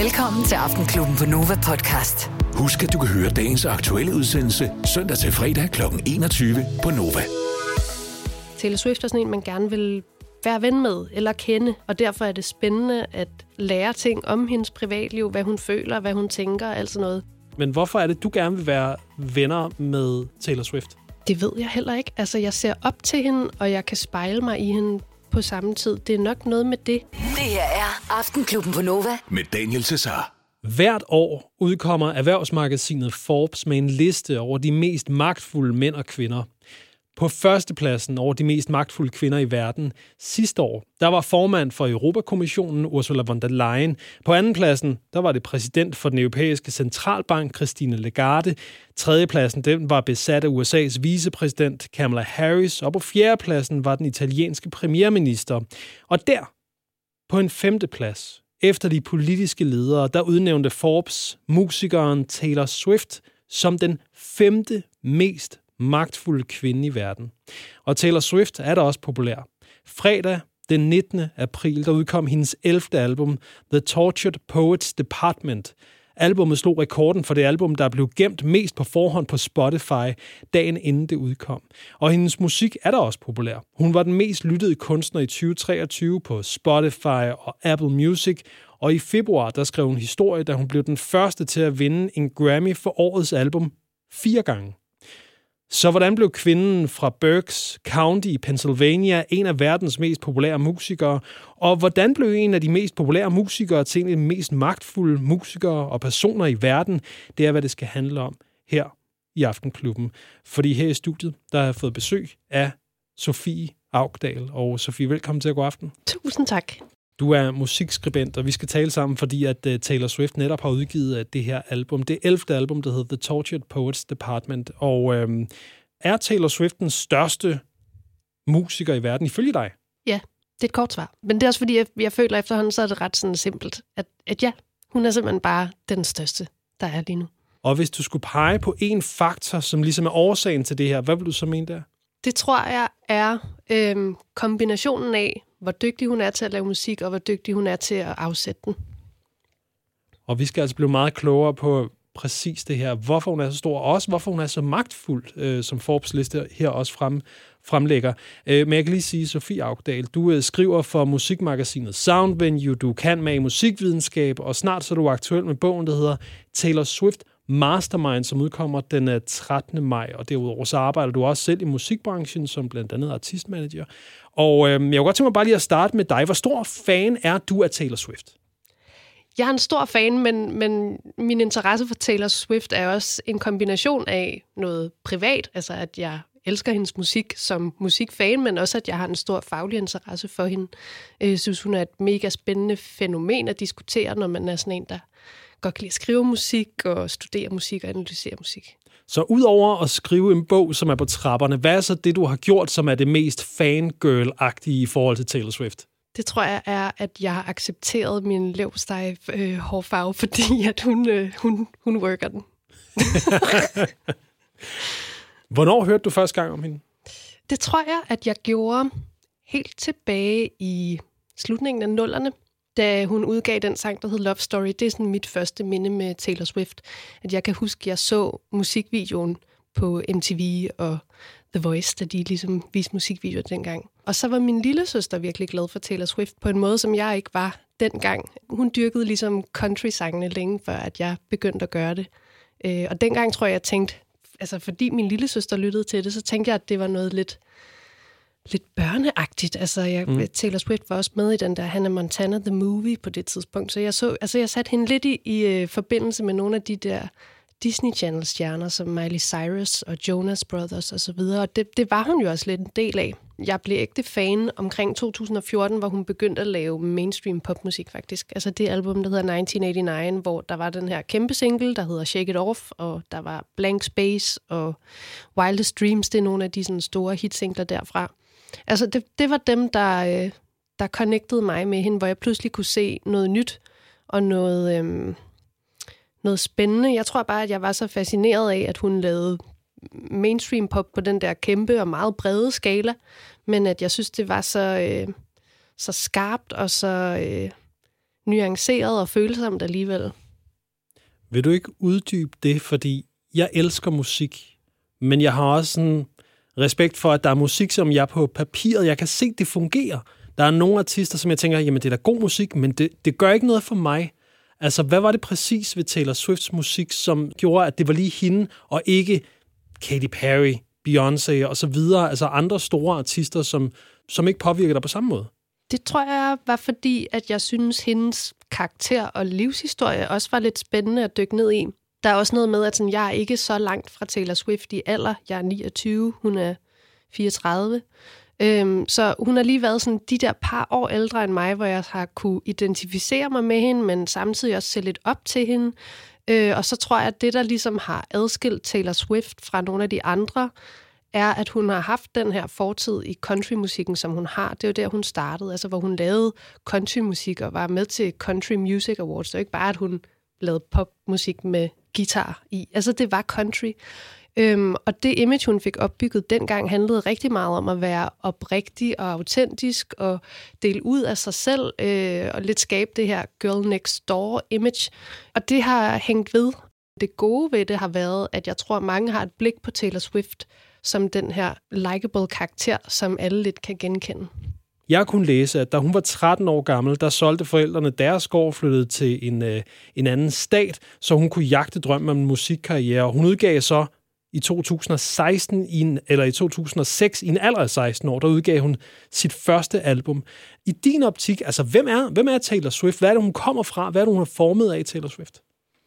Velkommen til Aftenklubben på Nova Podcast. Husk, at du kan høre dagens aktuelle udsendelse søndag til fredag kl. 21 på Nova. Taylor Swift er sådan en, man gerne vil være ven med eller kende, og derfor er det spændende at lære ting om hendes privatliv, hvad hun føler, hvad hun tænker, alt sådan noget. Men hvorfor er det, du gerne vil være venner med Taylor Swift? Det ved jeg heller ikke. Altså, jeg ser op til hende, og jeg kan spejle mig i hende på samme tid. Det er nok noget med det. Det her er Aftenklubben på Nova. Med Daniel Cesar. Hvert år udkommer erhvervsmagasinet Forbes med en liste over de mest magtfulde mænd og kvinder. På førstepladsen over de mest magtfulde kvinder i verden sidste år, der var formand for Europakommissionen Ursula von der Leyen. På andenpladsen, der var det præsident for den europæiske centralbank Christine Lagarde. Tredjepladsen, den var besat af USA's vicepræsident Kamala Harris. Og på fjerdepladsen var den italienske premierminister. Og der, på en femteplads, efter de politiske ledere, der udnævnte Forbes musikeren Taylor Swift som den femte mest magtfulde kvinde i verden. Og Taylor Swift er da også populær. Fredag den 19. april, der udkom hendes 11. album, The Tortured Poets Department. Albummet slog rekorden for det album, der blev gemt mest på forhånd på Spotify, dagen inden det udkom. Og hendes musik er da også populær. Hun var den mest lyttede kunstner i 2023 på Spotify og Apple Music, og i februar, der skrev hun historie, da hun blev den første til at vinde en Grammy for årets album 4 gange. Så hvordan blev kvinden fra Berks County i Pennsylvania en af verdens mest populære musikere? Og hvordan blev en af de mest populære musikere til en af de mest magtfulde musikere og personer i verden? Det er, hvad det skal handle om her i Aftenklubben. Fordi her i studiet, der har jeg fået besøg af Sofie Augdal. Og Sofie, velkommen til at gå aften. Tusind tak. Du er musikskribent, og vi skal tale sammen, fordi at Taylor Swift netop har udgivet det her album. Det 11. album, der hedder The Tortured Poets Department. Og er Taylor Swift den største musiker i verden ifølge dig? Ja, det er et kort svar. Men det er også fordi, jeg føler efterhånden, så er det ret sådan simpelt, at ja, hun er simpelthen bare den største, der er lige nu. Og hvis du skulle pege på en faktor, som ligesom er årsagen til det her, hvad vil du så mene der? Det tror jeg er kombinationen af, hvor dygtig hun er til at lave musik, og hvor dygtig hun er til at afsætte den. Og vi skal altså blive meget klogere på præcis det her. Hvorfor hun er så stor, og også hvorfor hun er så magtfuld, som Forbes liste her også fremlægger. Men jeg kan lige sige, Sofie Augdal, du skriver for musikmagasinet Soundvenue, du kan med i musikvidenskab, og snart så er du aktuel med bogen, der hedder Taylor Swift Mastermind, som udkommer den 13. maj, og derudover så arbejder du også selv i musikbranchen, som blandt andet artistmanager. Og jeg kunne godt tænke mig bare lige at starte med dig. Hvor stor fan er du af Taylor Swift? Jeg er en stor fan, men min interesse for Taylor Swift er også en kombination af noget privat, altså at jeg elsker hendes musik som musikfan, men også at jeg har en stor faglig interesse for hende. Jeg synes, hun er et mega spændende fænomen at diskutere, når man er sådan en, der godt kan lide at skrive musik og studere musik og analysere musik. Så udover at skrive en bog, som er på trapperne, hvad er så det, du har gjort, som er det mest fangirl-agtige i forhold til Taylor Swift? Det tror jeg er, at jeg har accepteret min leverpostej hårfarve, fordi at hun worker den. Hvornår hørte du første gang om hende? Det tror jeg, at jeg gjorde helt tilbage i slutningen af 00'erne, da hun udgav den sang, der hed Love Story. Det er sådan mit første minde med Taylor Swift. At jeg kan huske, at jeg så musikvideoen på MTV og The Voice, da de ligesom viste musikvideoer dengang. Og så var min lillesøster virkelig glad for Taylor Swift på en måde, som jeg ikke var dengang. Hun dyrkede ligesom country-sangene længe før, at jeg begyndte at gøre det. Og dengang tror jeg tænkte, altså fordi min lillesøster lyttede til det, så tænkte jeg, at det var noget lidt børneagtigt. Altså, Taylor Swift var også med i den der Hannah Montana The Movie på det tidspunkt, så jeg satte hende lidt i forbindelse med nogle af de der Disney Channel-stjerner, som Miley Cyrus og Jonas Brothers og så videre, og det var hun jo også lidt en del af. Jeg blev ægte fan omkring 2014, hvor hun begyndte at lave mainstream popmusik faktisk. Altså det album, der hedder 1989, hvor der var den her kæmpe single, der hedder Shake It Off, og der var Blank Space og Wildest Dreams, det er nogle af de sådan store hitsingler derfra. Altså det var dem, der connectede mig med hende, hvor jeg pludselig kunne se noget nyt og noget spændende. Jeg tror bare, at jeg var så fascineret af, at hun lavede mainstream pop på den der kæmpe og meget brede skala, men at jeg synes, det var så skarpt og så nuanceret og følsomt alligevel. Vil du ikke uddybe det, fordi jeg elsker musik, men jeg har også sådan respekt for, at der er musik, som jeg på papiret, jeg kan se, det fungerer. Der er nogle artister, som jeg tænker, jamen det er da god musik, men det gør ikke noget for mig. Altså, hvad var det præcis ved Taylor Swifts musik, som gjorde, at det var lige hende, og ikke Katy Perry, Beyoncé og så videre, altså andre store artister, som ikke påvirker dig på samme måde? Det tror jeg var fordi, at jeg synes, hendes karakter og livshistorie også var lidt spændende at dykke ned i. Der er også noget med, at sådan, jeg er ikke så langt fra Taylor Swift i alder. Jeg er 29, hun er 34. Så hun har lige været sådan de der par år ældre end mig, hvor jeg har kunne identificere mig med hende, men samtidig også se lidt op til hende. Og så tror jeg, at det, der ligesom har adskilt Taylor Swift fra nogle af de andre, er, at hun har haft den her fortid i countrymusikken, som hun har. Det er jo der, hun startede, altså hvor hun lavede countrymusik og var med til Country Music Awards. Det er jo ikke bare, at hun lavede popmusik med guitar i. Altså, det var country. Og det image, hun fik opbygget dengang, handlede rigtig meget om at være oprigtig og autentisk og dele ud af sig selv og lidt skabe det her girl next door image. Og det har hængt ved. Det gode ved det har været, at jeg tror, at mange har et blik på Taylor Swift som den her likable karakter, som alle lidt kan genkende. Jeg kunne læse, at da hun var 13 år gammel, der solgte forældrene deres gård og flyttede til en anden stat, så hun kunne jagte drømmen om en musikkarriere. Hun udgav så i 2016 i 2006, i en alder af 16 år, der udgav hun sit første album. I din optik, altså hvem er Taylor Swift? Hvad er det, hun kommer fra? Hvad er det, hun har formet af Taylor Swift?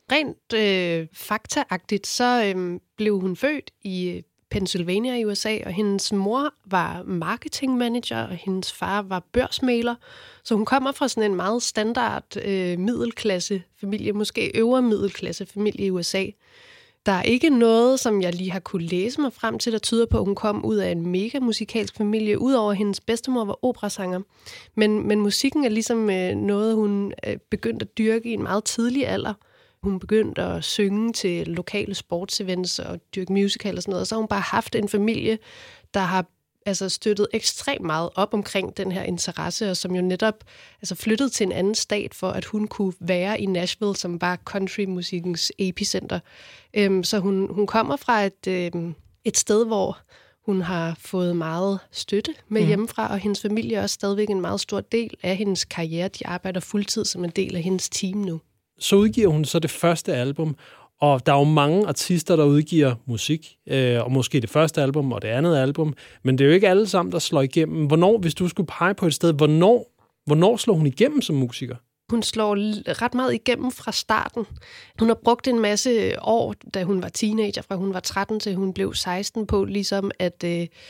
Rent faktaagtigt, så blev hun født i Pennsylvania i USA, og hendes mor var marketingmanager, og hendes far var børsmægler. Så hun kommer fra sådan en meget standard middelklasse familie, måske øvre middelklasse familie i USA. Der er ikke noget, som jeg lige har kunne læse mig frem til, der tyder på, at hun kom ud af en mega musikalsk familie, udover at hendes bedstemor var operasanger. Men musikken er ligesom noget, hun begyndte at dyrke i en meget tidlig alder. Hun begyndte at synge til lokale sportsevents og dyrke musical og sådan noget. Og så har hun bare haft en familie, der har støttet ekstremt meget op omkring den her interesse, og som jo netop flyttede til en anden stat, for at hun kunne være i Nashville, som var countrymusikkens epicenter. Så hun kommer fra et sted, hvor hun har fået meget støtte med hjemmefra, og hendes familie er også stadigvæk en meget stor del af hendes karriere. De arbejder fuldtid som en del af hendes team nu. Så udgiver hun så det første album, og der er jo mange artister, der udgiver musik, og måske det første album og det andet album, men det er jo ikke alle sammen, der slår igennem. Hvornår, hvis du skulle pege på et sted, hvornår slår hun igennem som musiker? Hun slår ret meget igennem fra starten. Hun har brugt en masse år, da hun var teenager, fra hun var 13 til hun blev 16 på, ligesom at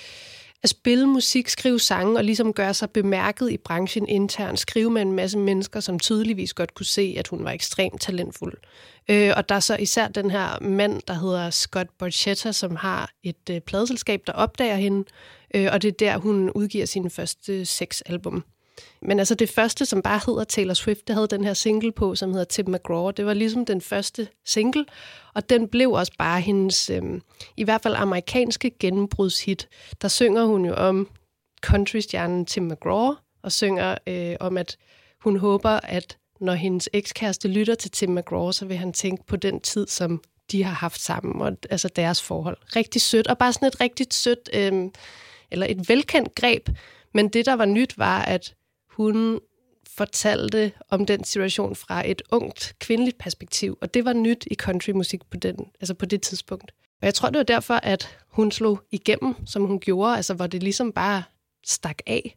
spille musik, skrive sange og ligesom gøre sig bemærket i branchen internt. Skrive med en masse mennesker, som tydeligvis godt kunne se, at hun var ekstremt talentfuld. Og der er så især den her mand, der hedder Scott Borchetta, som har et pladeselskab, der opdager hende. Og det er der, hun udgiver sine første 6 album. Men det første, som bare hedder Taylor Swift, det havde den her single på, som hedder Tim McGraw. Det var ligesom den første single, og den blev også bare hendes, i hvert fald amerikanske gennembrudshit. Der synger hun jo om countrystjernen Tim McGraw, og synger om, at hun håber, at når hendes ekskæreste lytter til Tim McGraw, så vil han tænke på den tid, som de har haft sammen, og deres forhold. Rigtig sødt, og bare sådan et rigtig sødt, eller et velkendt greb. Men det, der var nyt, var, at hun fortalte om den situation fra et ungt kvindeligt perspektiv, og det var nyt i countrymusik på det tidspunkt. Og jeg tror, det var derfor, at hun slog igennem, som hun gjorde, hvor det ligesom bare stak af.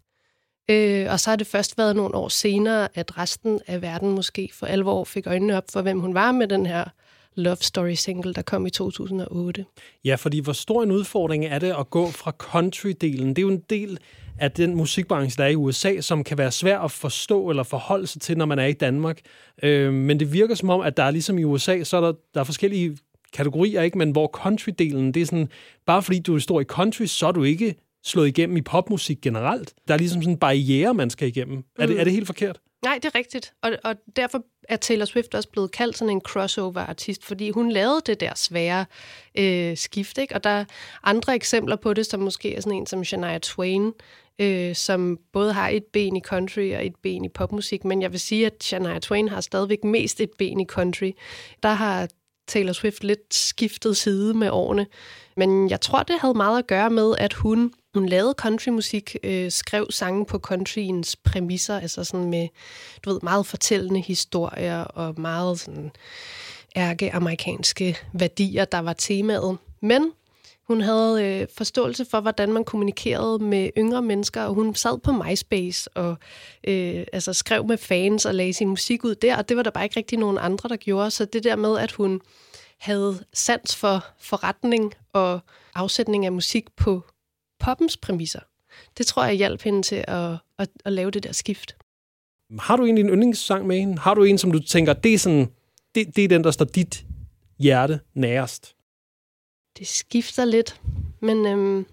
Og så har det først været nogle år senere, at resten af verden måske for alvor fik øjnene op for, hvem hun var med den her Love Story single, der kom i 2008. Ja, fordi hvor stor en udfordring er det at gå fra country-delen? Det er jo en del af den musikbranche, der er i USA, som kan være svær at forstå eller forholde sig til, når man er i Danmark. Men det virker som om, at der er ligesom i USA, så er der forskellige kategorier, ikke? Men hvor country-delen, det er sådan, bare fordi du står i country, så er du ikke slået igennem i popmusik generelt. Der er ligesom sådan en barriere, man skal igennem. Er det helt forkert? Nej, det er rigtigt. Og derfor er Taylor Swift også blevet kaldt sådan en crossover-artist, fordi hun lavede det der svære skift, ikke? Og der er andre eksempler på det, som måske er sådan en som Shania Twain, som både har et ben i country og et ben i popmusik, men jeg vil sige, at Shania Twain har stadigvæk mest et ben i country. Der har Taylor Swift lidt skiftet side med årene, men jeg tror, det havde meget at gøre med, at hun lavede countrymusik, skrev sange på countryens præmisser, altså sådan med, du ved, meget fortællende historier og meget sådan ærkeamerikanske værdier, der var temaet. Men hun havde forståelse for, hvordan man kommunikerede med yngre mennesker, og hun sad på MySpace og altså skrev med fans og lagde sin musik ud der, og det var der bare ikke rigtig nogen andre, der gjorde. Så det der med, at hun havde sans for forretning og afsætning af musik på poppens præmisser, det tror jeg hjalp hende til at lave det der skift. Har du egentlig en yndlingssang med hende? Har du en, som du tænker, det er den, der står dit hjerte nærest? Det skifter lidt, men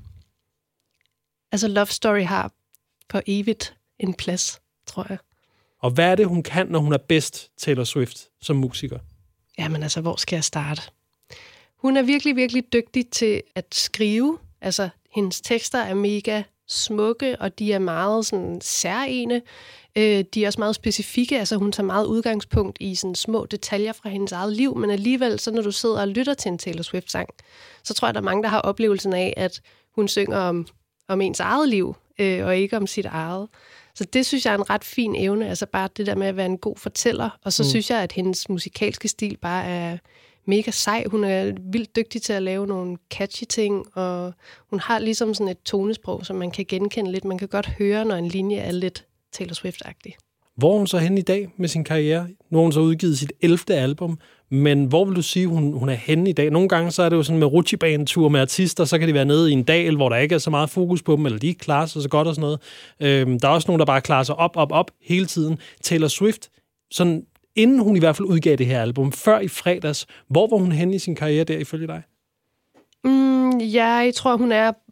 altså Love Story har for evigt en plads, tror jeg. Og hvad er det, hun kan, når hun er bedst, Taylor Swift, som musiker? Jamen altså, hvor skal jeg starte? Hun er virkelig, virkelig dygtig til at skrive. Altså, hendes tekster er mega smukke, og de er meget sådan særegne. De er også meget specifikke, altså hun tager meget udgangspunkt i sådan små detaljer fra hendes eget liv, men alligevel, så når du sidder og lytter til en Taylor Swift-sang, så tror jeg, der er mange, der har oplevelsen af, at hun synger om ens eget liv, og ikke om sit eget. Så det synes jeg er en ret fin evne, altså bare det der med at være en god fortæller, og så synes jeg, at hendes musikalske stil bare er mega sej. Hun er vildt dygtig til at lave nogle catchy ting, og hun har ligesom sådan et tonesprog, som man kan genkende lidt. Man kan godt høre, når en linje er lidt Taylor Swift-agtig. Hvor er hun så henne i dag med sin karriere? Nu har hun så udgivet sit 11. album, men hvor vil du sige, hun er henne i dag? Nogle gange så er det jo sådan med rutsjebanetur med artister, så kan de være nede i en dal, hvor der ikke er så meget fokus på dem, eller de ikke klarer sig så godt og sådan noget. Der er også nogen, der bare klarer sig op hele tiden. Taylor Swift, sådan inden hun i hvert fald udgav det her album, før i fredags, hvor var hun henne i sin karriere der ifølge dig? Jeg tror, hun er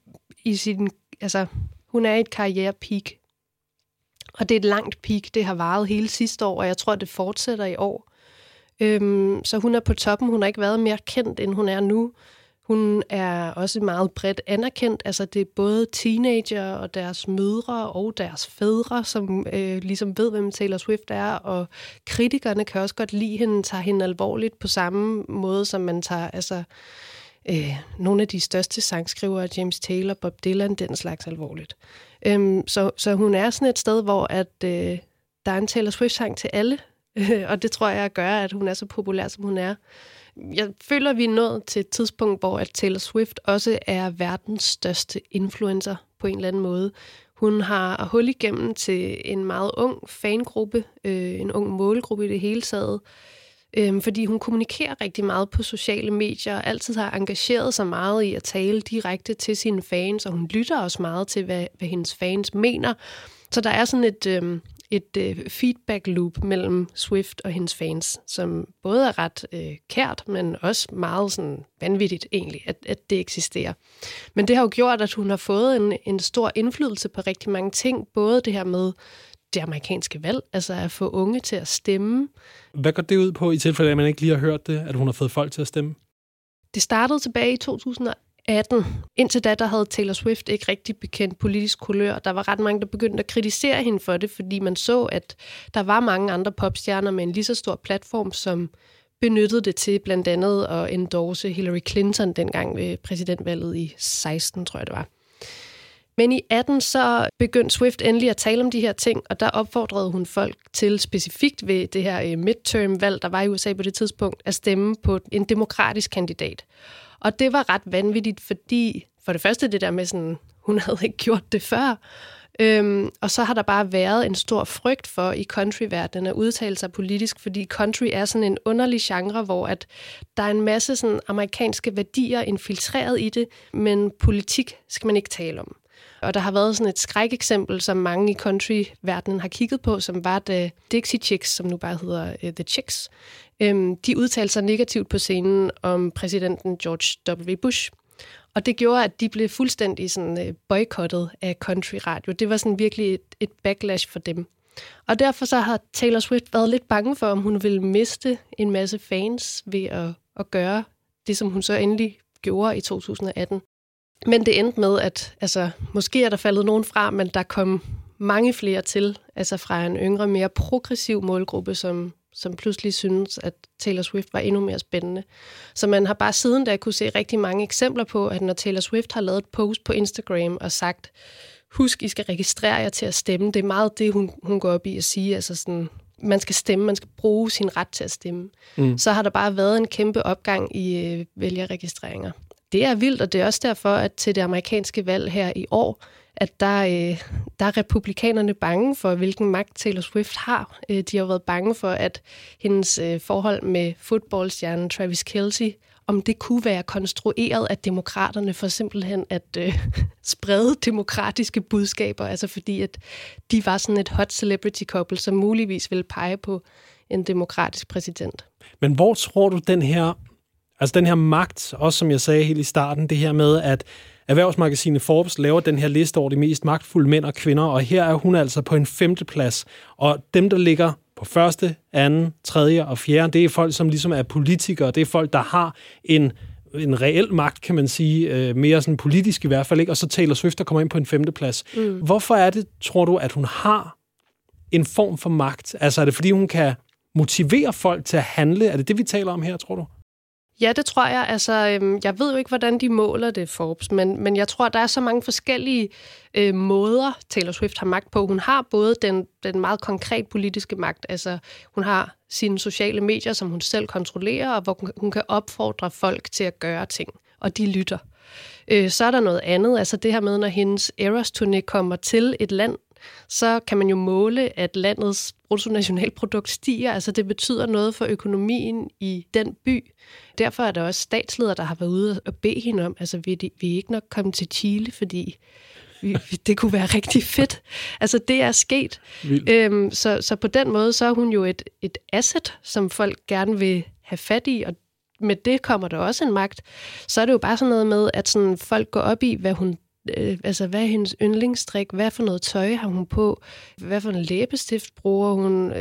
hun er i et karrierepeak. Og det er et langt peak, det har varet hele sidste år, og jeg tror, det fortsætter i år. Så hun er på toppen. Hun har ikke været mere kendt, end hun er nu. Hun er også meget bredt anerkendt. Altså, det er både teenager og deres mødre og deres fædre, som ligesom ved, hvem Taylor Swift er. Og kritikerne kan også godt lide hende, tager hende alvorligt på samme måde, som man tager nogle af de største sangskrivere, James Taylor, Bob Dylan, den slags alvorligt. Så hun er sådan et sted, hvor at, der er en Taylor Swift-sang til alle, og det tror jeg gør, at hun er så populær, som hun er. Jeg føler, vi er nået til et tidspunkt, hvor at Taylor Swift også er verdens største influencer på en eller anden måde. Hun har hul igennem til en meget ung fangruppe, en ung målgruppe i det hele taget, fordi hun kommunikerer rigtig meget på sociale medier, og altid har engageret sig meget i at tale direkte til sine fans, og hun lytter også meget til, hvad hendes fans mener. Så der er sådan et feedback loop mellem Swift og hendes fans, som både er ret kært, men også meget sådan vanvittigt egentlig, at det eksisterer. Men det har jo gjort, at hun har fået en stor indflydelse på rigtig mange ting, både det her med det amerikanske valg, altså at få unge til at stemme. Hvad går det ud på i tilfælde af, at man ikke lige har hørt det, at hun har fået folk til at stemme? Det startede tilbage i 2018. Indtil da, der havde Taylor Swift ikke rigtig bekendt politisk kulør. Der var ret mange, der begyndte at kritisere hende for det, fordi man så, at der var mange andre popstjerner med en lige så stor platform, som benyttede det til blandt andet at endorse Hillary Clinton dengang ved præsidentvalget i 16, tror jeg det var. Men i 18 så begyndte Swift endelig at tale om de her ting, og der opfordrede hun folk til specifikt ved det her midterm-valg, der var i USA på det tidspunkt, at stemme på en demokratisk kandidat. Og det var ret vanvittigt, fordi for det første det der med sådan, hun havde ikke gjort det før, og så har der bare været en stor frygt for i countryverdenen at udtale sig politisk, fordi country er sådan en underlig genre, hvor at der er en masse sådan amerikanske værdier infiltreret i det, men politik skal man ikke tale om. Og der har været sådan et skrækeksempel, som mange i countryverdenen har kigget på, som var The Dixie Chicks, som nu bare hedder The Chicks. De udtalte sig negativt på scenen om præsidenten George W. Bush. Og det gjorde, at de blev fuldstændig sådan boykottet af countryradio. Det var sådan virkelig et backlash for dem. Og derfor så har Taylor Swift været lidt bange for, om hun ville miste en masse fans ved at gøre det, som hun så endelig gjorde i 2018. Men det endte med, at måske er der faldet nogen fra, men der kom mange flere til, fra en yngre, mere progressiv målgruppe, som pludselig synes, at Taylor Swift var endnu mere spændende. Så man har bare siden da kunne se rigtig mange eksempler på, at når Taylor Swift har lavet et post på Instagram og sagt, husk, I skal registrere jer til at stemme. Det er meget det, hun går op i at sige. Man skal stemme, man skal bruge sin ret til at stemme. Så har der bare været en kæmpe opgang i vælgerregistreringer. Det er vildt, og det er også derfor, at til det amerikanske valg her i år, at der er republikanerne bange for, hvilken magt Taylor Swift har. De har været bange for, at hendes forhold med fodboldstjernen Travis Kelce, om det kunne være konstrueret af demokraterne for simpelthen at sprede demokratiske budskaber, fordi at de var sådan et hot celebrity couple, som muligvis ville pege på en demokratisk præsident. Men hvor tror du den her magt, også som jeg sagde helt i starten, det her med, at erhvervsmagasinet Forbes laver den her liste over de mest magtfulde mænd og kvinder, og her er hun altså på en 5. plads. Og dem, der ligger på 1., 2., 3. og 4., det er folk, som ligesom er politikere. Det er folk, der har en reel magt, kan man sige, mere sådan politisk i hvert fald, ikke? Og så Taylor Swift, der kommer ind på en 5. plads. Hvorfor er det, tror du, at hun har en form for magt? Altså er det, fordi hun kan motivere folk til at handle? Er det det, vi taler om her, tror du? Ja, det tror jeg. Jeg ved jo ikke, hvordan de måler det, Forbes, men jeg tror, der er så mange forskellige måder, Taylor Swift har magt på. Hun har både den meget konkret politiske magt, hun har sine sociale medier, som hun selv kontrollerer, og hvor hun kan opfordre folk til at gøre ting, og de lytter. Så er der noget andet, det her med, når hendes Eras-turné kommer til et land, så kan man jo måle, at landets bruttonationalprodukt stiger. Det betyder noget for økonomien i den by. Derfor er der også statsledere, der har været ude og bede hende om, vi er ikke nok kommet til Chile, fordi det kunne være rigtig fedt. Det er sket. Så på den måde, så er hun jo et asset, som folk gerne vil have fat i, og med det kommer der også en magt. Så er det jo bare sådan noget med, at folk går op i, hvad hun hvad er hendes yndlingsstrik? Hvad for noget tøj har hun på? Hvad for en læbestift bruger hun?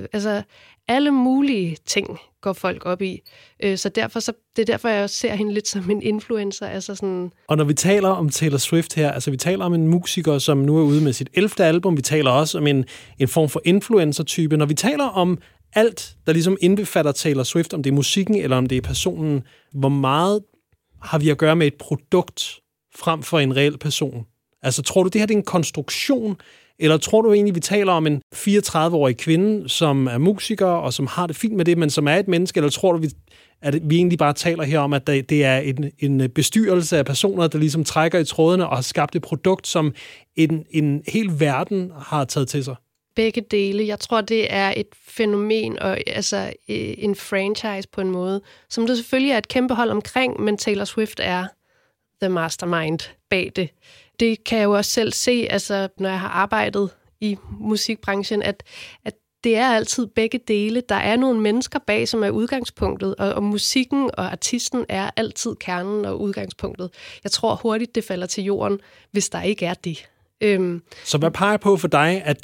Alle mulige ting går folk op i. Så det er derfor, jeg ser hende lidt som en influencer. Og når vi taler om Taylor Swift her, vi taler om en musiker, som nu er ude med sit 11. album. Vi taler også om en form for influencer-type. Når vi taler om alt, der ligesom indbefatter Taylor Swift, om det er musikken eller om det er personen, hvor meget har vi at gøre med et produkt frem for en reel person? Tror du, det her det er en konstruktion, eller tror du egentlig, vi taler om en 34-årig kvinde, som er musiker, og som har det fint med det, men som er et menneske, eller tror du, at vi egentlig bare taler her om, at det er en bestyrelse af personer, der ligesom trækker i trådene og har skabt et produkt, som en hel verden har taget til sig? Begge dele. Jeg tror, det er et fænomen, og en franchise på en måde, som det selvfølgelig er et kæmpe hold omkring, men Taylor Swift er the mastermind bag det. Det kan jeg jo også selv se, når jeg har arbejdet i musikbranchen, at det er altid begge dele. Der er nogle mennesker bag, som er udgangspunktet, og musikken og artisten er altid kernen og udgangspunktet. Jeg tror hurtigt, det falder til jorden, hvis der ikke er det. Så hvad peger på for dig, at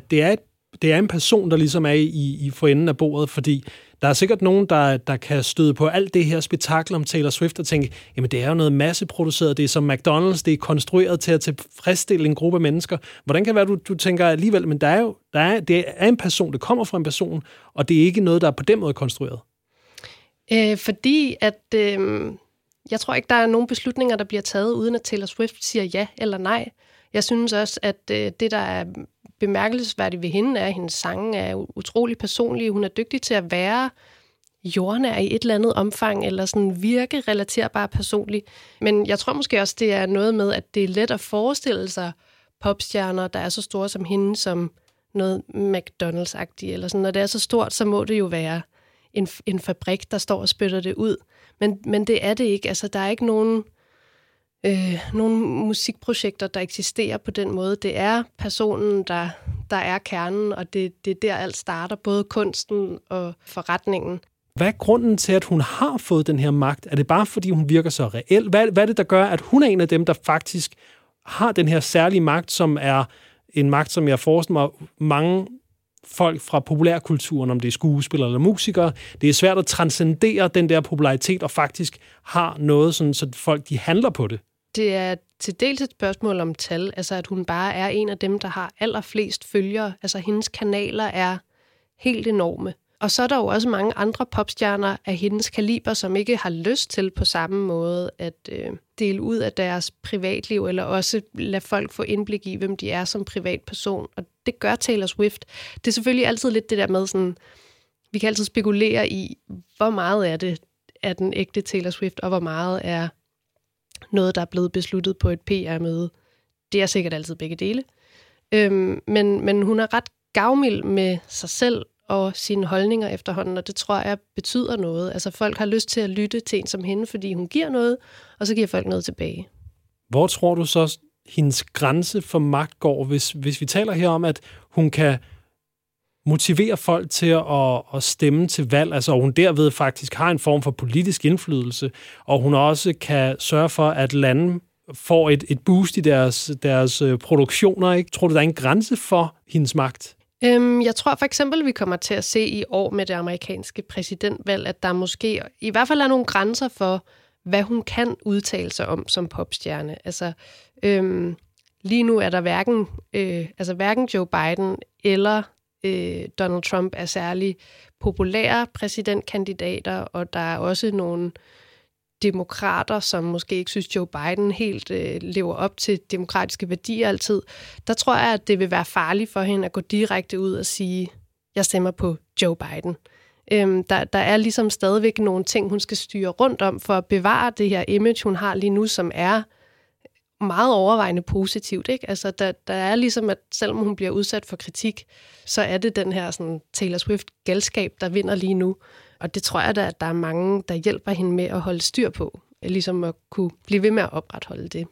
det er en person, der ligesom er i for enden af bordet, fordi der er sikkert nogen, der kan støde på alt det her spektakel om Taylor Swift og tænke, jamen det er jo noget masseproduceret, det er som McDonald's, det er konstrueret til at tilfredsstille en gruppe mennesker. Hvordan kan det være, du tænker alligevel, men det er en person, det kommer fra en person, og det er ikke noget, der er på den måde konstrueret? Fordi at jeg tror ikke, der er nogen beslutninger, der bliver taget, uden at Taylor Swift siger ja eller nej. Jeg synes også, at det, der er bemærkelsesværdigt ved hende, er, at hendes sange er utrolig personlige. Hun er dygtig til at være jordnær i et eller andet omfang, eller sådan virke relaterbar personlig. Men jeg tror måske også, det er noget med, at det er let at forestille sig popstjerner, der er så store som hende, som noget McDonald's-agtigt. Eller sådan. Når det er så stort, så må det jo være en fabrik, der står og spytter det ud. Men det er det ikke. Der er ikke nogen musikprojekter, der eksisterer på den måde. Det er personen, der er kernen, og det er der alt starter, både kunsten og forretningen. Hvad er grunden til, at hun har fået den her magt? Er det bare, fordi hun virker så reel? Hvad er det, der gør, at hun er en af dem, der faktisk har den her særlige magt, som er en magt, som jeg forestiller mig mange folk fra populærkulturen, om det er skuespillere eller musikere, det er svært at transcendere den der popularitet og faktisk har noget, sådan, så folk de handler på det. det er til dels et spørgsmål om tal, altså at hun bare er en af dem, der har allerflest følgere. Altså hendes kanaler er helt enorme. Og så er der jo også mange andre popstjerner af hendes kaliber, som ikke har lyst til på samme måde at dele ud af deres privatliv, eller også lade folk få indblik i, hvem de er som privatperson. Og det gør Taylor Swift. Det er selvfølgelig altid lidt det der med sådan, vi kan altid spekulere i, hvor meget er det af den ægte Taylor Swift, og hvor meget er noget, der er blevet besluttet på et PR-møde. Det er sikkert altid begge dele. Men hun er ret gavmild med sig selv og sine holdninger efterhånden, og det tror jeg betyder noget. Altså folk har lyst til at lytte til en som hende, fordi hun giver noget, og så giver folk noget tilbage. Hvor tror du så, hendes grænse for magt går, hvis vi taler her om, at hun kan motivere folk til at stemme til valg, altså hun derved faktisk har en form for politisk indflydelse, og hun også kan sørge for, at lande får et boost i deres produktioner, ikke? Tror du, der er en grænse for hendes magt? Jeg tror for eksempel, vi kommer til at se i år med det amerikanske præsidentvalg, at der måske i hvert fald er nogle grænser for, hvad hun kan udtale sig om som popstjerne. Altså, lige nu er der hverken Joe Biden eller Donald Trump er særlig populære præsidentkandidater, og der er også nogle demokrater, som måske ikke synes, Joe Biden helt lever op til demokratiske værdier altid. Der tror jeg, at det vil være farligt for hende at gå direkte ud og sige, jeg stemmer på Joe Biden. Der er ligesom stadigvæk nogle ting, hun skal styre rundt om for at bevare det her image, hun har lige nu, som er meget overvejende positivt, ikke? Altså, der er ligesom, at selvom hun bliver udsat for kritik, så er det den her sådan, Taylor Swift-galskab, der vinder lige nu. Og det tror jeg da, at der er mange, der hjælper hende med at holde styr på, ligesom at kunne blive ved med at opretholde det.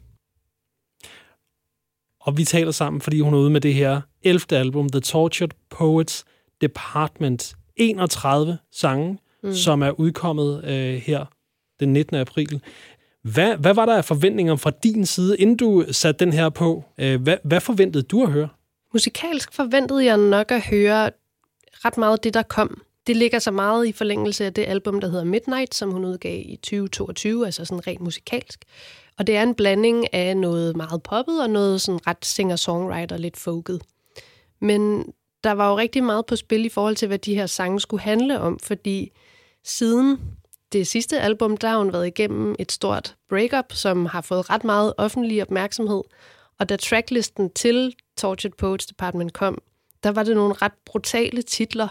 Og vi taler sammen, fordi hun er ude med det her 11. album, The Tortured Poets Department. 31 sange, som er udkommet her den 19. april. Hvad var der af forventninger fra din side, inden du satte den her på? Hvad forventede du at høre? Musikalsk forventede jeg nok at høre ret meget det, der kom. Det ligger så meget i forlængelse af det album, der hedder Midnight, som hun udgav i 2022, altså sådan rent musikalsk. Og det er en blanding af noget meget poppet og noget sådan ret singer-songwriter, lidt folket. Men der var jo rigtig meget på spil i forhold til, hvad de her sange skulle handle om, fordi siden det sidste album, der har hun været igennem et stort breakup, som har fået ret meget offentlig opmærksomhed. Og da tracklisten til Tortured Poets Department kom, der var det nogle ret brutale titler.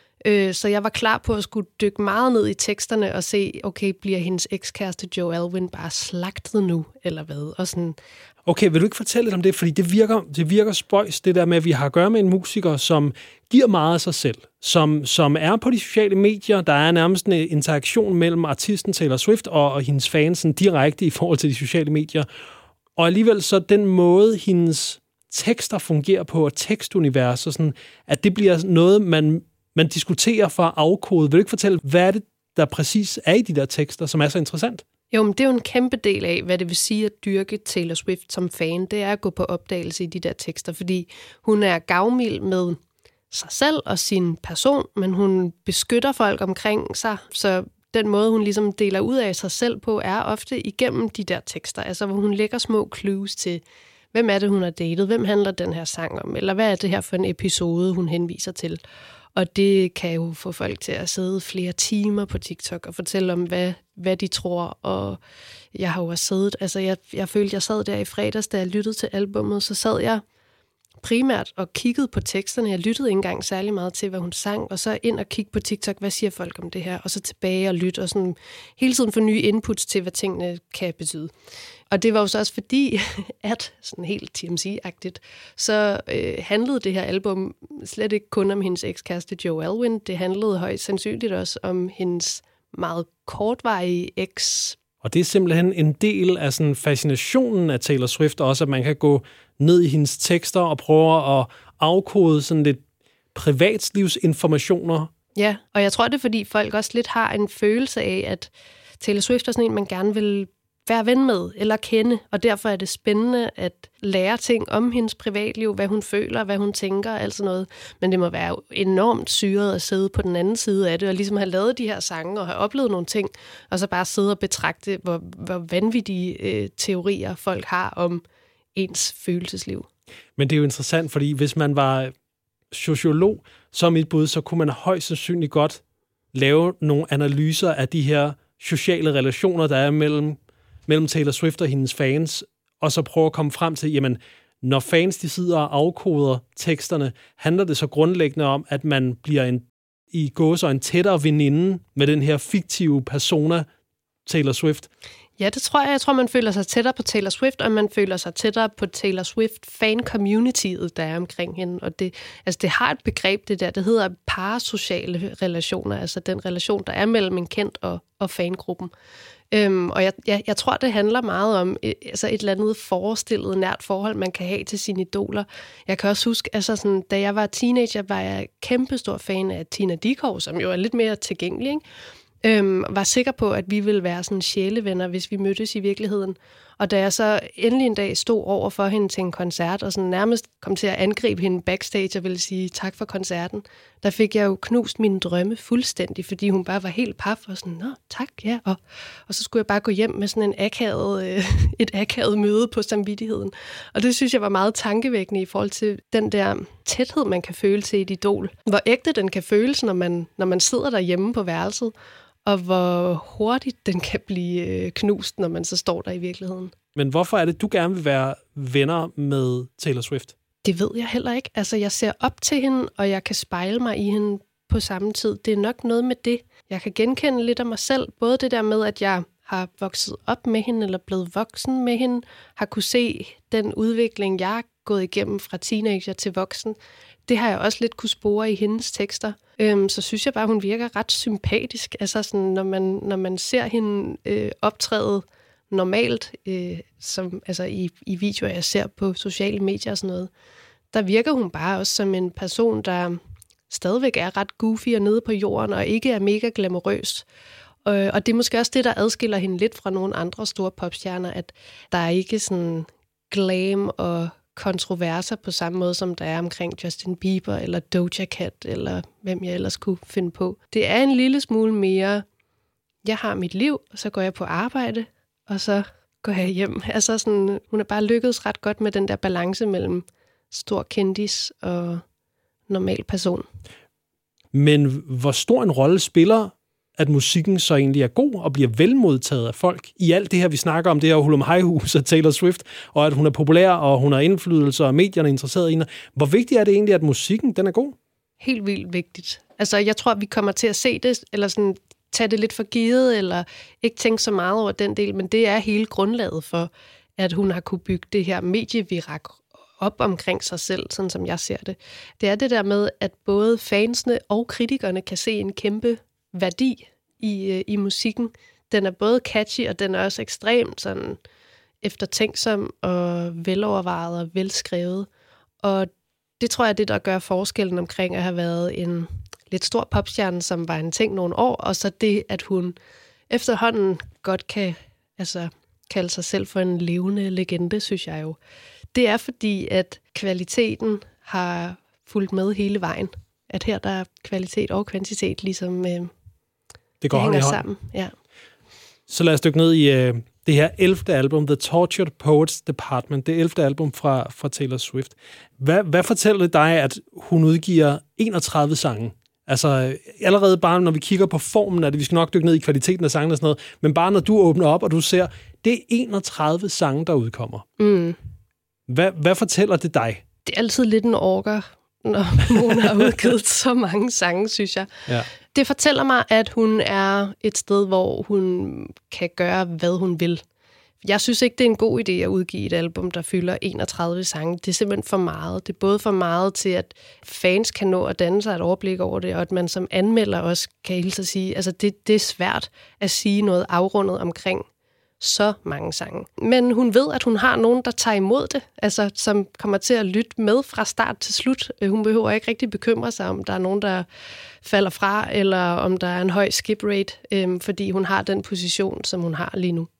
Så jeg var klar på at skulle dykke meget ned i teksterne og se, okay, bliver hendes ekskæreste Joe Alwyn bare slagtet nu, eller hvad? Og sådan. Okay, vil du ikke fortælle lidt om det? Fordi det virker spøjs, det der med, at vi har at gøre med en musiker, som giver meget af sig selv, som er på de sociale medier. Der er nærmest en interaktion mellem artisten Taylor Swift og hendes fans direkte i forhold til de sociale medier. Og alligevel så den måde, hendes tekster fungerer på, og tekstuniverser, sådan, at det bliver noget, man diskuterer for at afkode. Vil du ikke fortælle, hvad er det, der præcis er i de der tekster, som er så interessant? Jo, men det er jo en kæmpe del af, hvad det vil sige at dyrke Taylor Swift som fan. Det er at gå på opdagelse i de der tekster, fordi hun er gavmild med sig selv og sin person, men hun beskytter folk omkring sig, så den måde, hun ligesom deler ud af sig selv på, er ofte igennem de der tekster. Altså, hvor hun lægger små clues til, hvem er det, hun har datet, hvem handler den her sang om, eller hvad er det her for en episode, hun henviser til. Og det kan jo få folk til at sidde flere timer på TikTok og fortælle om, hvad de tror. Og jeg har jo også siddet, altså jeg følte, jeg sad der i fredags, da jeg lyttede til albummet, så sad jeg primært og kiggede på teksterne. Jeg lyttede ikke engang særlig meget til, hvad hun sang, og så ind og kigge på TikTok, hvad siger folk om det her, og så tilbage og lytte, og sådan hele tiden få nye inputs til, hvad tingene kan betyde. Og det var jo så også fordi, at sådan helt TMZ-agtigt, så handlede det her album slet ikke kun om hendes ekskæreste Joe Alwyn. Det handlede højst sandsynligt også om hendes meget kortvarige eks. Og det er simpelthen en del af sådan fascinationen af Taylor Swift, også at man kan gå ned i hendes tekster og prøve at afkode sådan lidt privatslivsinformationer. Ja, og jeg tror det er, fordi folk også lidt har en følelse af, at Taylor Swift er sådan en, man gerne vil være ven med eller kende, og derfor er det spændende at lære ting om hendes privatliv, hvad hun føler, hvad hun tænker, alt sådan noget. Men det må være enormt syret at sidde på den anden side af det, og ligesom have lavet de her sange og have oplevet nogle ting, og så bare sidde og betragte, hvor vanvittige teorier folk har om ens følelsesliv. Men det er jo interessant, fordi hvis man var sociolog, så mit bud, så kunne man højst sandsynligt godt lave nogle analyser af de her sociale relationer, der er mellem Taylor Swift og hendes fans, og så prøve at komme frem til, jamen, når fans de sidder og afkoder teksterne, handler det så grundlæggende om, at man bliver en tættere veninde med den her fiktive persona, Taylor Swift? Ja, det tror jeg. Jeg tror, man føler sig tættere på Taylor Swift, og man føler sig tættere på Taylor Swift fan-communityet, der er omkring hende. Og det har et begreb, det hedder parasociale relationer, altså den relation, der er mellem en kendt og fangruppen. Og jeg tror, det handler meget om altså et eller andet forestillet nært forhold, man kan have til sine idoler. Jeg kan også huske, altså sådan, da jeg var teenager, var jeg kæmpestor fan af Tina Dickow, som jo er lidt mere tilgængelig, ikke? Var sikker på, at vi ville være sådan sjælevenner, hvis vi mødtes i virkeligheden. Og da jeg så endelig en dag stod over for hende til en koncert, og sådan nærmest kom til at angribe hende backstage og ville sige tak for koncerten, der fik jeg jo knust mine drømme fuldstændig, fordi hun bare var helt paf og sådan, nå, tak, ja. Og så skulle jeg bare gå hjem med sådan et akavet møde på samvittigheden. Og det synes jeg var meget tankevækkende i forhold til den der tæthed, man kan føle til et idol. Hvor ægte den kan føles, når man sidder derhjemme på værelset, og hvor hurtigt den kan blive knust, når man så står der i virkeligheden. Men hvorfor er det, du gerne vil være venner med Taylor Swift? Det ved jeg heller ikke. Altså, jeg ser op til hende, og jeg kan spejle mig i hende på samme tid. Det er nok noget med det. Jeg kan genkende lidt af mig selv. Både det der med, at jeg har vokset op med hende, eller blevet voksen med hende, har kunne se den udvikling, jeg er gået igennem fra teenager til voksen. Det har jeg også lidt kunne spore i hendes tekster. Så synes jeg bare, hun virker ret sympatisk. Altså sådan, når man ser hende optræde normalt, som altså i videoer, jeg ser på sociale medier og sådan noget, der virker hun bare også som en person, der stadigvæk er ret goofy og nede på jorden, og ikke er mega glamourøs. Og det er måske også det, der adskiller hende lidt fra nogle andre store popstjerner, at der er ikke sådan glam og kontroverser på samme måde, som der er omkring Justin Bieber eller Doja Cat, eller hvem jeg ellers kunne finde på. Det er en lille smule mere, jeg har mit liv, og så går jeg på arbejde, og så går jeg hjem. Altså sådan, hun er bare lykkedes ret godt med den der balance mellem stor kendis og normal person. Men hvor stor en rolle spiller, at musikken så egentlig er god og bliver velmodtaget af folk i alt det her, vi snakker om, det her hurlumhejhus af Taylor Swift, og at hun er populær, og hun har indflydelse, og medierne er interesseret i hende. Hvor vigtigt er det egentlig, at musikken den er god? Helt vildt vigtigt. Altså, jeg tror, vi kommer til at se det, eller sådan tage det lidt for givet, eller ikke tænke så meget over den del, men det er hele grundlaget for, at hun har kunne bygge det her medievirak op omkring sig selv, sådan som jeg ser det. Det er det der med, at både fansene og kritikerne kan se en kæmpe værdi i musikken. Den er både catchy, og den er også ekstremt sådan eftertænksom og velovervejet og velskrevet. Og det tror jeg er det, der gør forskellen omkring at have været en lidt stor popstjerne, som var en ting nogle år, og så det, at hun efterhånden godt kan kalde sig selv for en levende legende, synes jeg jo. Det er fordi, at kvaliteten har fulgt med hele vejen. At her der er kvalitet og kvantitet ligesom det hænger sammen. Ja. Så lad os dykke ned i det her 11. album, The Tortured Poets Department. Det 11. album fra Taylor Swift. Hvad fortæller det dig, at hun udgiver 31 sange? Altså allerede bare, når vi kigger på formen af det, vi skal nok dykke ned i kvaliteten af sangene og sådan noget, men bare når du åbner op, og du ser, det er 31 sange, der udkommer. Mm. Hvad fortæller det dig? Det er altid lidt en orker, når hun har udgivet så mange sange, synes jeg. Ja. Det fortæller mig, at hun er et sted, hvor hun kan gøre, hvad hun vil. Jeg synes ikke, det er en god idé at udgive et album, der fylder 31 sange. Det er simpelthen for meget. Det er både for meget til, at fans kan nå at danne sig et overblik over det, og at man som anmelder også kan hilse at sige, altså det er svært at sige noget afrundet omkring så mange sange. Men hun ved, at hun har nogen, der tager imod det, altså som kommer til at lytte med fra start til slut. Hun behøver ikke rigtig bekymre sig, om der er nogen, der falder fra, eller om der er en høj skip rate, fordi hun har den position, som hun har lige nu.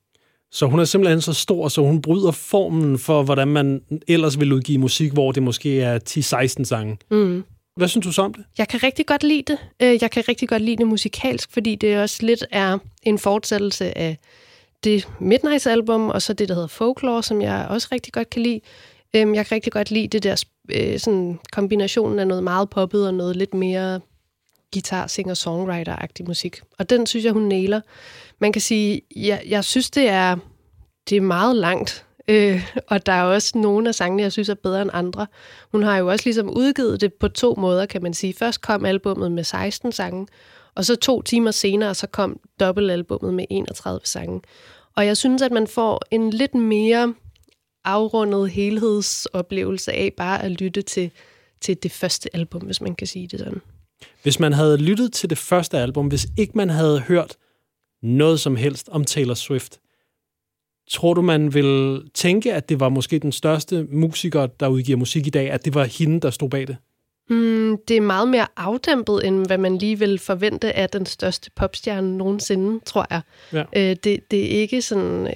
Så hun er simpelthen så stor, så hun bryder formen for, hvordan man ellers vil udgive musik, hvor det måske er 10-16 sange. Mm. Hvad synes du så om det? Jeg kan rigtig godt lide det. Jeg kan rigtig godt lide det musikalsk, fordi det også lidt er en fortsættelse af det Midnights-album, og så det, der hedder Folklore, som jeg også rigtig godt kan lide. Jeg kan rigtig godt lide det der sådan kombinationen af noget meget poppet og noget lidt mere guitar, singer-songwriter-agtig musik. Og den synes jeg, hun nailer. Man kan sige, jeg synes, det er meget langt. Og der er også nogle af sangene, jeg synes er bedre end andre. Hun har jo også ligesom udgivet det på 2 måder, kan man sige. Først kom albummet med 16 sange, og så 2 timer senere, så kom dobbeltalbummet med 31 sange. Og jeg synes, at man får en lidt mere afrundet helhedsoplevelse af bare at lytte til det første album, hvis man kan sige det sådan. Hvis man havde lyttet til det første album, hvis ikke man havde hørt noget som helst om Taylor Swift, tror du, man vil tænke, at det var måske den største musiker, der udgiver musik i dag, at det var hende, der stod bag det? Det er meget mere afdæmpet, end hvad man lige vil forvente af den største popstjerne nogensinde, tror jeg. Ja. Det er ikke sådan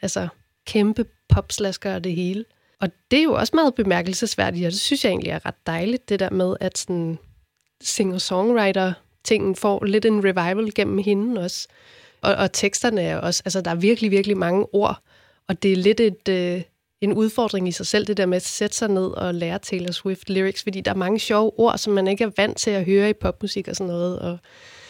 kæmpe popslasker og det hele. Og det er jo også meget bemærkelsesværdigt, og det synes jeg egentlig er ret dejligt, det der med, at sådan singer-songwriter-tingen får lidt en revival gennem hende også. Og teksterne er også, altså der er virkelig, virkelig mange ord, og det er lidt en udfordring i sig selv, det der med at sætte sig ned og lære Taylor Swift lyrics, fordi der er mange sjove ord, som man ikke er vant til at høre i popmusik og sådan noget. Og,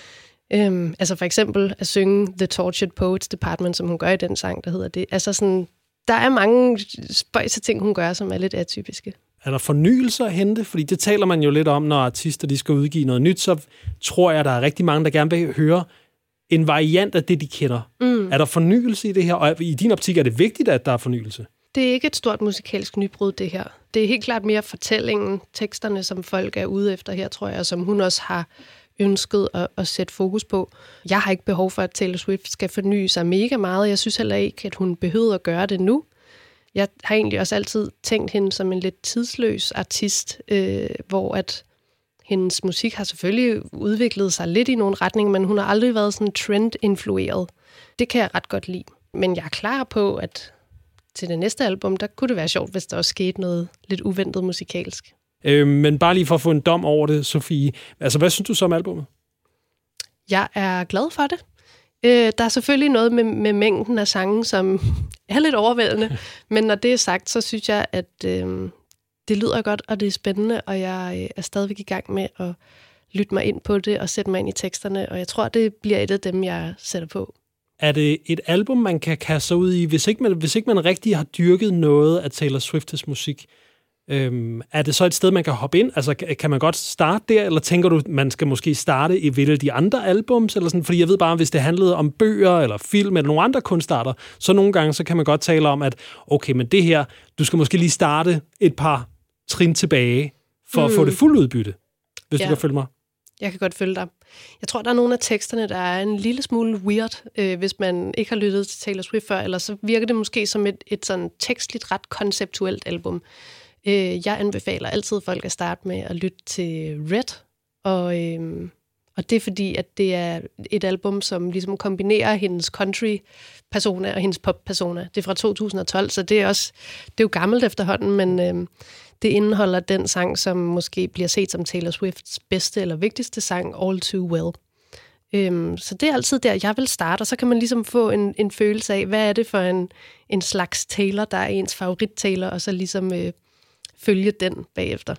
altså for eksempel at synge The Tortured Poets Department, som hun gør i den sang, der hedder det. Altså sådan, der er mange spøjse ting, hun gør, som er lidt atypiske. Er der fornyelser at hente? Fordi det taler man jo lidt om, når artister de skal udgive noget nyt, så tror jeg, der er rigtig mange, der gerne vil høre en variant af det, de kender. Er der fornyelse i det her? Og i din optik er det vigtigt, at der er fornyelse? Det er ikke et stort musikalsk nybrud, det her. Det er helt klart mere fortællingen, teksterne, som folk er ude efter her, tror jeg, som hun også har ønsket at sætte fokus på. Jeg har ikke behov for, at Taylor Swift skal forny sig mega meget. Jeg synes heller ikke, at hun behøver at gøre det nu. Jeg har egentlig også altid tænkt hende som en lidt tidsløs artist, hvor at hendes musik har selvfølgelig udviklet sig lidt i nogle retninger, men hun har aldrig været sådan trend-influeret. Det kan jeg ret godt lide. Men jeg er klar på, at til det næste album, der kunne det være sjovt, hvis der også skete noget lidt uventet musikalsk. Men bare lige for at få en dom over det, Sofie. Altså, hvad synes du så om albumet? Jeg er glad for det. Der er selvfølgelig noget med mængden af sange, som er lidt overvældende. Men når det er sagt, så synes jeg, at det lyder godt, og det er spændende, og jeg er stadigvæk i gang med at lytte mig ind på det og sætte mig ind i teksterne, og jeg tror, det bliver et af dem, jeg sætter på. Er det et album, man kan kaste sig ud i, hvis ikke man rigtig har dyrket noget af Taylor Swifts musik? Er det så et sted, man kan hoppe ind? Altså, kan man godt starte der, eller tænker du, man skal måske starte i et af de andre albums? Eller sådan? Fordi jeg ved bare, hvis det handlede om bøger eller film eller nogle andre kunstarter, så nogle gange så kan man godt tale om, at okay, men det her, du skal måske lige starte et par trin tilbage, for at få det fulde udbytte, hvis du kan følge mig. Jeg kan godt følge dig. Jeg tror, der er nogle af teksterne, der er en lille smule weird, hvis man ikke har lyttet til Taylor Swift før, eller så virker det måske som et sådan tekstligt ret konceptuelt album. Jeg anbefaler altid folk at starte med at lytte til Red, og det er fordi, at det er et album, som ligesom kombinerer hendes country-persona og hendes pop-persona. Det er fra 2012, så det er jo gammelt efterhånden, men det indeholder den sang, som måske bliver set som Taylor Swifts bedste eller vigtigste sang, All Too Well. Så det er altid der, jeg vil starte, og så kan man ligesom få en følelse af, hvad er det for en slags Taylor, der er ens favorit-Taylor, og så ligesom følge den bagefter.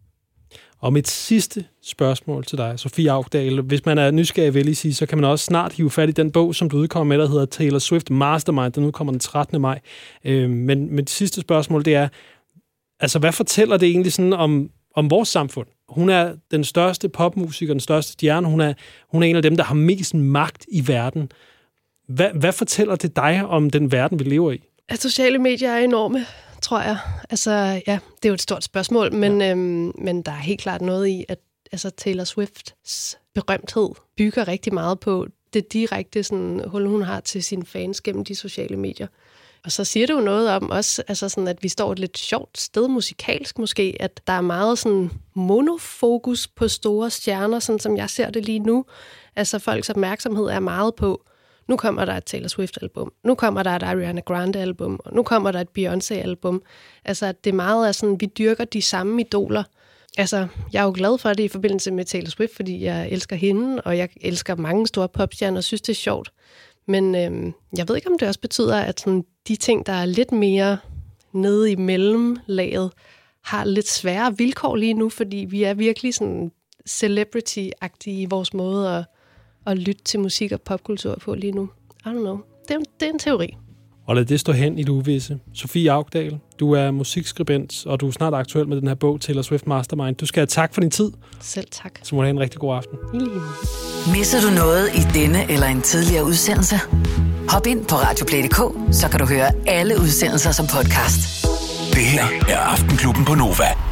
Og mit sidste spørgsmål til dig, Sofie Aukdal. Hvis man er nysgerrig, vil jeg sige, så kan man også snart hive fat i den bog, som du udkommer med, der hedder Taylor Swift Mastermind, der nu kommer den 13. maj. Men mit sidste spørgsmål, det er, altså hvad fortæller det egentlig sådan om vores samfund? Hun er den største popmusiker, den største stjerne. Hun er en af dem, der har mest magt i verden. Hvad fortæller det dig om den verden, vi lever i? At sociale medier er enorme, tror jeg. Altså, ja, det er jo et stort spørgsmål, men der er helt klart noget i, at altså, Taylor Swifts berømthed bygger rigtig meget på det direkte sådan, hul, hun har til sine fans gennem de sociale medier. Og så siger det jo noget om også, altså sådan, at vi står et lidt sjovt sted musikalsk måske, at der er meget sådan monofokus på store stjerner, sådan som jeg ser det lige nu. Altså folks opmærksomhed er meget på nu kommer der et Taylor Swift-album, nu kommer der et Ariana Grande-album, og nu kommer der et Beyoncé-album. Altså, at det meget er sådan, vi dyrker de samme idoler. Altså, jeg er jo glad for det i forbindelse med Taylor Swift, fordi jeg elsker hende, og jeg elsker mange store popstjerner og synes, det er sjovt. Men jeg ved ikke, om det også betyder, at sådan, de ting, der er lidt mere nede i mellemlaget, har lidt svære vilkår lige nu, fordi vi er virkelig sådan celebrity-agtige i vores måde at lytte til musik og popkultur på lige nu. I don't know. Det er en teori. Og lad det stå hen i det uvisse. Sofie Augdal, du er musikskribent, og du er snart aktuel med den her bog, Taylor Swift Mastermind. Du skal have tak for din tid. Selv tak. Så må du have en rigtig god aften. Misser du noget i denne eller en tidligere udsendelse? Hop ind på radioplay.dk, så kan du høre alle udsendelser som podcast. Det her er Aftenklubben på Nova.